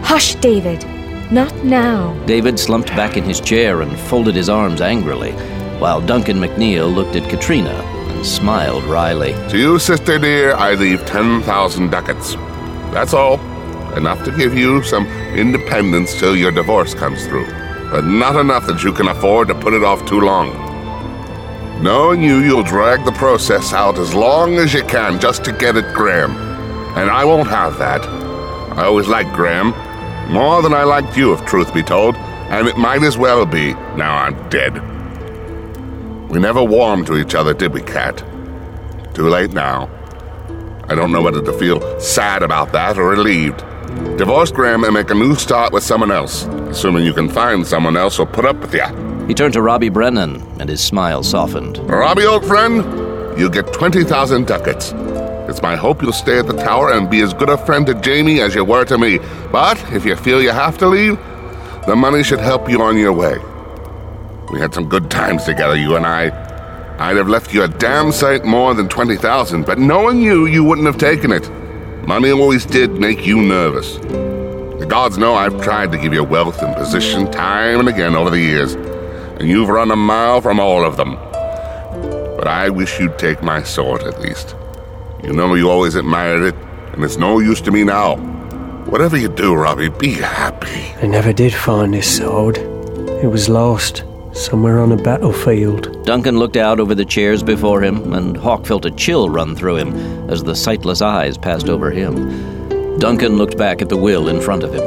Hush, David. Not now. David slumped back in his chair and folded his arms angrily, while Duncan MacNeil looked at Katrina and smiled wryly. To you, sister dear, I leave 10,000 ducats. That's all. Enough to give you some independence till your divorce comes through, but not enough that you can afford to put it off too long. Knowing you, you'll drag the process out as long as you can just to get at Graham. And I won't have that. I always liked Graham, more than I liked you, if truth be told, and it might as well be, now I'm dead. We never warmed to each other, did we, Kat? Too late now. I don't know whether to feel sad about that or relieved. Divorce Graham and make a new start with someone else, assuming you can find someone else who'll put up with you. He turned to Robbie Brennan, and his smile softened. Robbie, old friend, you get 20,000 ducats. It's my hope you'll stay at the tower and be as good a friend to Jamie as you were to me. But if you feel you have to leave, the money should help you on your way. We had some good times together, you and I. I'd have left you a damn sight more than 20,000, but knowing you, you wouldn't have taken it. Money always did make you nervous. The gods know I've tried to give you wealth and position time and again over the years, and you've run a mile from all of them. But I wish you'd take my sword at least. You know you always admired it, and it's no use to me now. Whatever you do, Robbie, be happy. I never did find this sword. It was lost, somewhere on a battlefield. Duncan looked out over the chairs before him, and Hawk felt a chill run through him as the sightless eyes passed over him. Duncan looked back at the will in front of him.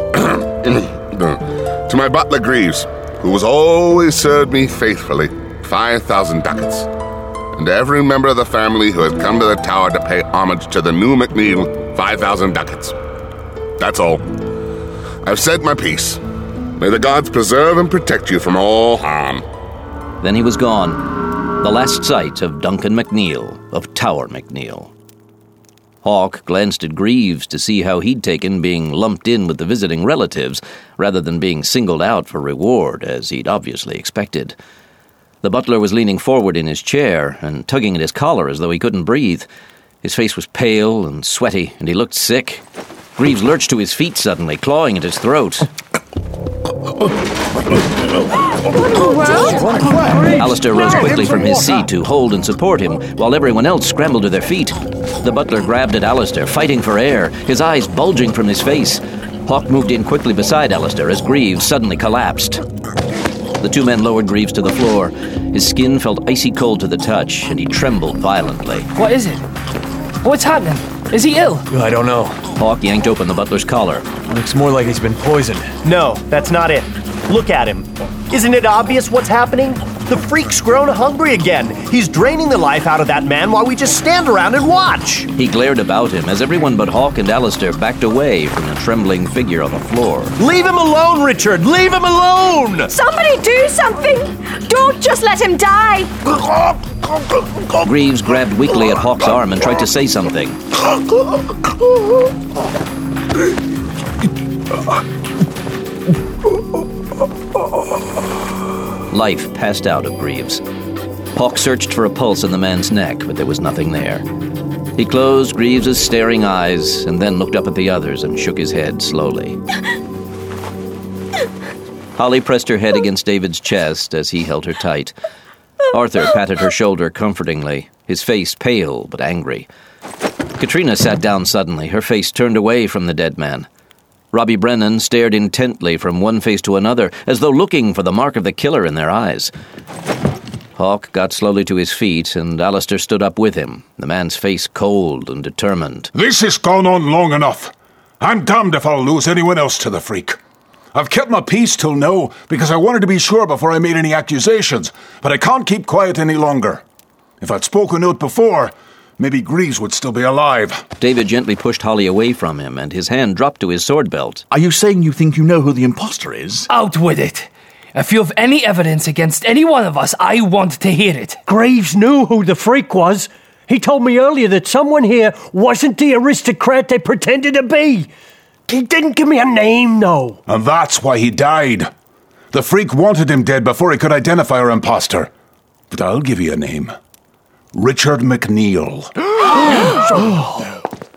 To my butler Greaves, who has always served me faithfully, 5,000 ducats. And to every member of the family who has come to the tower to pay homage to the new MacNeil, 5,000 ducats. That's all. I've said my piece. May the gods preserve and protect you from all harm. Then he was gone. The last sight of Duncan MacNeil, of Tower MacNeil. Hawk glanced at Greaves to see how he'd taken being lumped in with the visiting relatives, rather than being singled out for reward, as he'd obviously expected. The butler was leaning forward in his chair and tugging at his collar as though he couldn't breathe. His face was pale and sweaty, and he looked sick. Greaves lurched to his feet suddenly, clawing at his throat. Alistair rose quickly from his seat to hold and support him, while everyone else scrambled to their feet. The butler grabbed at Alistair, fighting for air, his eyes bulging from his face. Hawk moved in quickly beside Alistair as Greaves suddenly collapsed. The two men lowered Greaves to the floor. His skin felt icy cold to the touch, and he trembled violently. What is it? What's happening? Is he ill? I don't know. Hawk yanked open the butler's collar. Looks more like he's been poisoned. No, that's not it. Look at him. Isn't it obvious what's happening? The freak's grown hungry again. He's draining the life out of that man while we just stand around and watch. He glared about him as everyone but Hawk and Alistair backed away from the trembling figure on the floor. Leave him alone, Richard! Leave him alone! Somebody do something! Don't just let him die! Greaves grabbed weakly at Hawk's arm and tried to say something. Life passed out of Greaves. Hawk searched for a pulse in the man's neck, but there was nothing there. He closed Greaves' staring eyes and then looked up at the others and shook his head slowly. Holly pressed her head against David's chest as he held her tight. Arthur patted her shoulder comfortingly, his face pale but angry. Katrina sat down suddenly, her face turned away from the dead man. Robbie Brennan stared intently from one face to another, as though looking for the mark of the killer in their eyes. Hawk got slowly to his feet, and Alistair stood up with him, the man's face cold and determined. This has gone on long enough. I'm damned if I'll lose anyone else to the freak. I've kept my peace till now because I wanted to be sure before I made any accusations, but I can't keep quiet any longer. If I'd spoken out before, maybe Greaves would still be alive. David gently pushed Holly away from him, and his hand dropped to his sword belt. Are you saying you think you know who the imposter is? Out with it! If you have any evidence against any one of us, I want to hear it. Greaves knew who the freak was. He told me earlier that someone here wasn't the aristocrat they pretended to be. He didn't give me a name, though. And that's why he died. The freak wanted him dead before he could identify our imposter. But I'll give you a name. Richard MacNeil.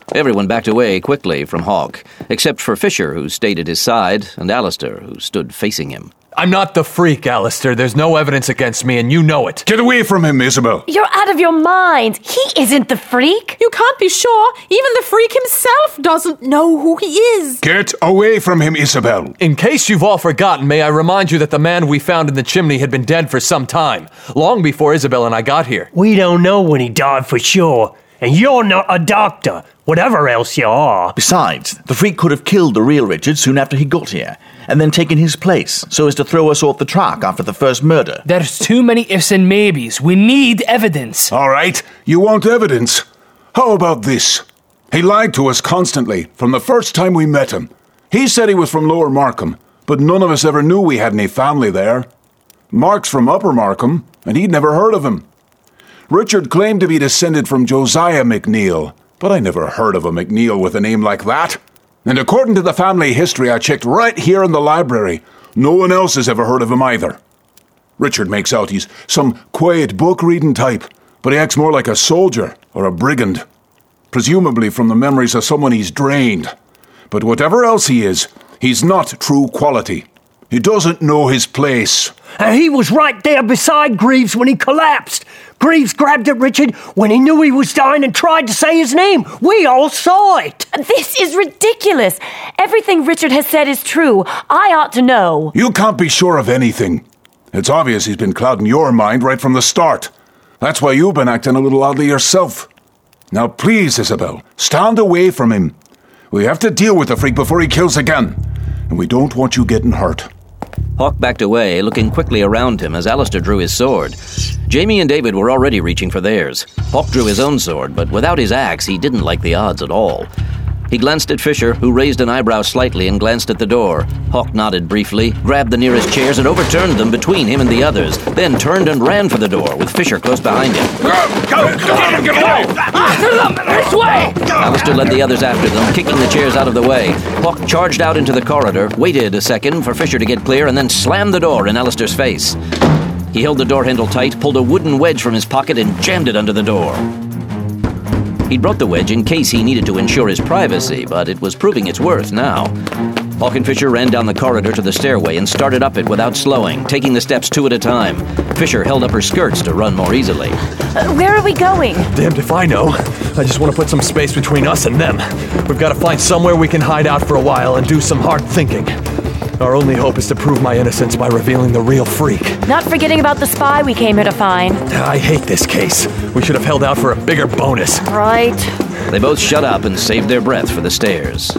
Everyone backed away quickly from Hawk, except for Fisher, who stayed at his side, and Alistair, who stood facing him. I'm not the freak, Alistair. There's no evidence against me, and you know it. Get away from him, Isabel. You're out of your mind. He isn't the freak. You can't be sure. Even the freak himself doesn't know who he is. Get away from him, Isabel. In case you've all forgotten, may I remind you that the man we found in the chimney had been dead for some time, long before Isabel and I got here. We don't know when he died for sure, and you're not a doctor, whatever else you are. Besides, the freak could have killed the real Richard soon after he got here, and then taken his place, so as to throw us off the track after the first murder. There's too many ifs and maybes. We need evidence. All right, you want evidence? How about this? He lied to us constantly, from the first time we met him. He said he was from Lower Markham, but none of us ever knew we had any family there. Mark's from Upper Markham, and he'd never heard of him. Richard claimed to be descended from Josiah McNeil, but I never heard of a McNeil with a name like that. And according to the family history I checked right here in the library, no one else has ever heard of him either. Richard makes out he's some quiet book-reading type, but he acts more like a soldier or a brigand, presumably from the memories of someone he's drained. But whatever else he is, he's not true quality. He doesn't know his place. And he was right there beside Greaves when he collapsed. Greaves grabbed at Richard when he knew he was dying and tried to say his name. We all saw it. This is ridiculous. Everything Richard has said is true. I ought to know. You can't be sure of anything. It's obvious he's been clouding your mind right from the start. That's why you've been acting a little oddly yourself. Now please, Isabel, stand away from him. We have to deal with the freak before he kills again. And we don't want you getting hurt. Hawk backed away, looking quickly around him as Alistair drew his sword. Jamie and David were already reaching for theirs. Hawk drew his own sword, but without his axe, he didn't like the odds at all. He glanced at Fisher, who raised an eyebrow slightly and glanced at the door. Hawk nodded briefly, grabbed the nearest chairs and overturned them between him and the others, then turned and ran for the door, with Fisher close behind him. Go! Get away! After them! This way! Alistair led the others after them, kicking the chairs out of the way. Hawk charged out into the corridor, waited a second for Fisher to get clear, and then slammed the door in Alistair's face. He held the door handle tight, pulled a wooden wedge from his pocket, and jammed it under the door. He'd brought the wedge in case he needed to ensure his privacy, but it was proving its worth now. Hawk and Fisher ran down the corridor to the stairway and started up it without slowing, taking the steps two at a time. Fisher held up her skirts to run more easily. Where are we going? Damned if I know. I just want to put some space between us and them. We've got to find somewhere we can hide out for a while and do some hard thinking. Our only hope is to prove my innocence by revealing the real freak. Not forgetting about the spy we came here to find. I hate this case. We should have held out for a bigger bonus. Right. They both shut up and saved their breath for the stairs.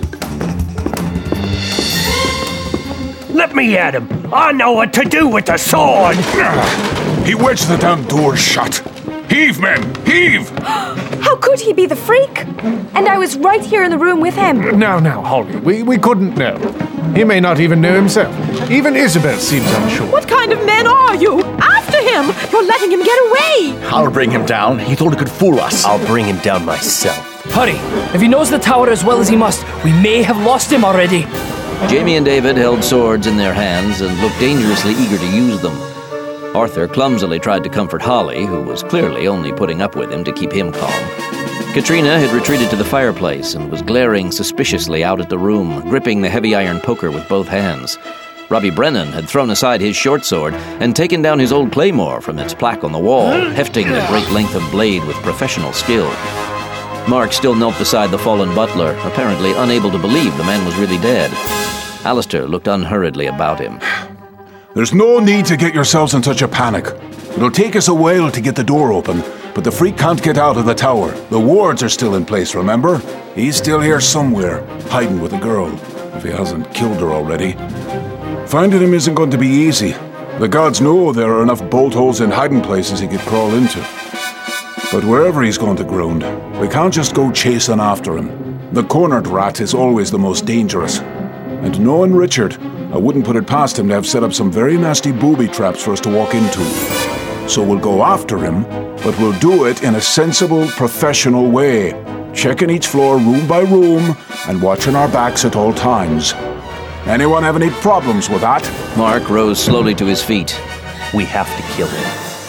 Let me at him. I know what to do with the sword. He wedged the damn door shut. Heave, men! Heave! How could he be the freak? And I was right here in the room with him. Now, Holly, we couldn't know. He may not even know himself. Even Isabel seems unsure. What kind of men are you? After him! You're letting him get away! I'll bring him down. He thought he could fool us. I'll bring him down myself. Hurry! If he knows the tower as well as he must, we may have lost him already. Jamie and David held swords in their hands and looked dangerously eager to use them. Arthur clumsily tried to comfort Holly, who was clearly only putting up with him to keep him calm. Katrina had retreated to the fireplace and was glaring suspiciously out at the room, gripping the heavy iron poker with both hands. Robbie Brennan had thrown aside his short sword and taken down his old claymore from its plaque on the wall, hefting the great length of blade with professional skill. Mark still knelt beside the fallen butler, apparently unable to believe the man was really dead. Alistair looked unhurriedly about him. There's no need to get yourselves in such a panic. It'll take us a while to get the door open, but the freak can't get out of the tower. The wards are still in place, remember? He's still here somewhere, hiding with a girl, if he hasn't killed her already. Finding him isn't going to be easy. The gods know there are enough bolt holes and hiding places he could crawl into. But wherever he's going to ground, we can't just go chasing after him. The cornered rat is always the most dangerous. And knowing Richard, I wouldn't put it past him to have set up some very nasty booby traps for us to walk into. So we'll go after him, but we'll do it in a sensible, professional way, checking each floor room by room and watching our backs at all times. Anyone have any problems with that? Mark rose slowly to his feet. We have to kill him.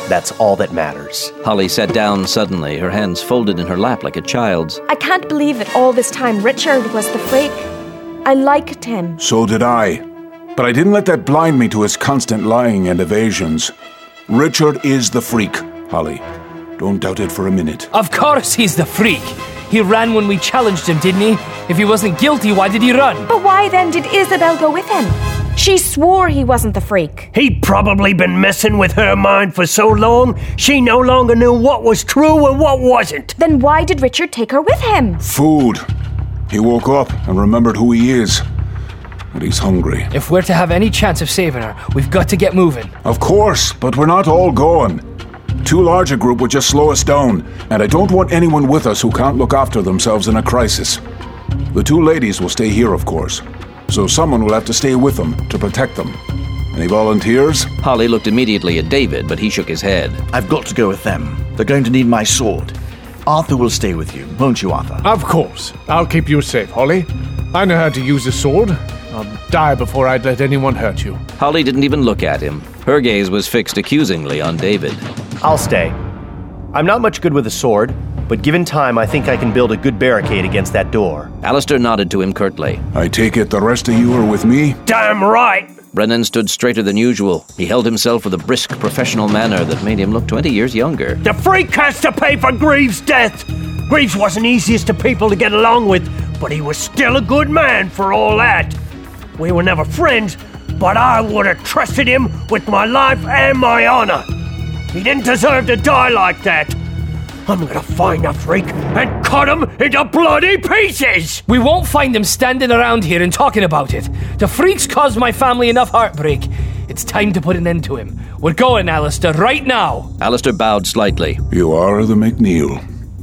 That's all that matters. Holly sat down suddenly, her hands folded in her lap like a child's. I can't believe that all this time Richard was the freak. I liked him. So did I. But I didn't let that blind me to his constant lying and evasions. Richard is the freak, Holly. Don't doubt it for a minute. Of course he's the freak. He ran when we challenged him, didn't he? If he wasn't guilty, why did he run? But why then did Isabel go with him? She swore he wasn't the freak. He'd probably been messing with her mind for so long, she no longer knew what was true and what wasn't. Then why did Richard take her with him? Food. He woke up and remembered who he is. But he's hungry. If we're to have any chance of saving her, we've got to get moving. Of course, but we're not all going. Too large a group would just slow us down, and I don't want anyone with us who can't look after themselves in a crisis. The two ladies will stay here, of course, so someone will have to stay with them to protect them. Any volunteers? Holly looked immediately at David, but he shook his head. I've got to go with them. They're going to need my sword. Arthur will stay with you, won't you, Arthur? Of course. I'll keep you safe, Holly. I know how to use a sword. I'll die before I'd let anyone hurt you. Holly didn't even look at him. Her gaze was fixed accusingly on David. I'll stay. I'm not much good with a sword, but given time, I think I can build a good barricade against that door. Alistair nodded to him curtly. I take it the rest of you are with me? Damn right! Brennan stood straighter than usual. He held himself with a brisk, professional manner that made him look 20 years younger. The freak has to pay for Greaves' death! Greaves wasn't easiest of people to get along with, but he was still a good man for all that. We were never friends, but I would have trusted him with my life and my honor. He didn't deserve to die like that. I'm gonna find the freak and cut him into bloody pieces! We won't find him standing around here and talking about it. The freak's caused my family enough heartbreak. It's time to put an end to him. We're going, Alistair, right now. Alistair bowed slightly. You are the McNeil.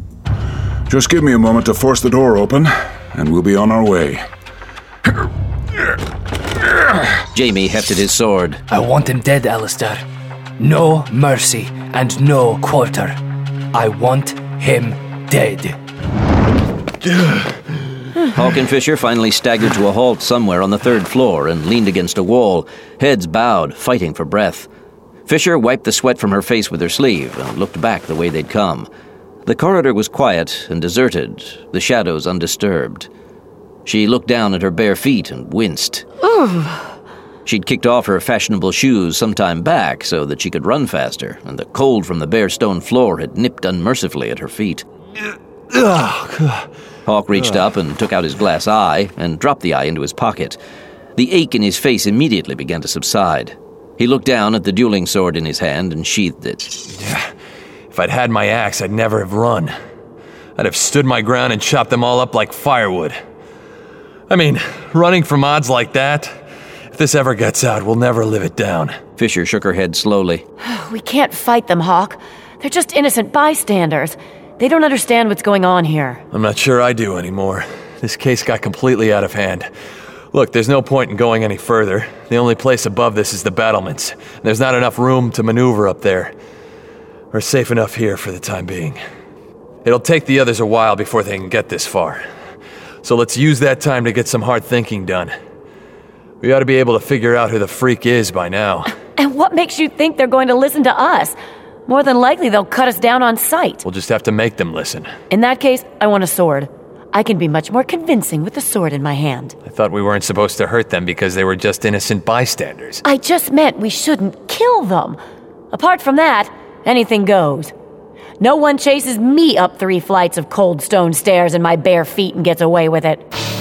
Just give me a moment to force the door open, and we'll be on our way. Jamie hefted his sword. I want him dead, Alistair. No mercy and no quarter. I want him dead. Hawk and Fisher finally staggered to a halt somewhere on the third floor and leaned against a wall, heads bowed, fighting for breath. Fisher wiped the sweat from her face with her sleeve and looked back the way they'd come. The corridor was quiet and deserted, the shadows undisturbed. She looked down at her bare feet and winced. She'd kicked off her fashionable shoes some time back so that she could run faster, and the cold from the bare stone floor had nipped unmercifully at her feet. Hawk reached up and took out his glass eye and dropped the eye into his pocket. The ache in his face immediately began to subside. He looked down at the dueling sword in his hand and sheathed it. If I'd had my axe, I'd never have run. I'd have stood my ground and chopped them all up like firewood. I mean, running from odds like that, if this ever gets out, we'll never live it down. Fisher shook her head slowly. We can't fight them, Hawk. They're just innocent bystanders. They don't understand what's going on here. I'm not sure I do anymore. This case got completely out of hand. Look, there's no point in going any further. The only place above this is the battlements. There's not enough room to maneuver up there. We're safe enough here for the time being. It'll take the others a while before they can get this far. So let's use that time to get some hard thinking done. We ought to be able to figure out who the freak is by now. And what makes you think they're going to listen to us? More than likely, they'll cut us down on sight. We'll just have to make them listen. In that case, I want a sword. I can be much more convincing with the sword in my hand. I thought we weren't supposed to hurt them because they were just innocent bystanders. I just meant we shouldn't kill them. Apart from that, anything goes. No one chases me up 3 flights of cold stone stairs in my bare feet and gets away with it.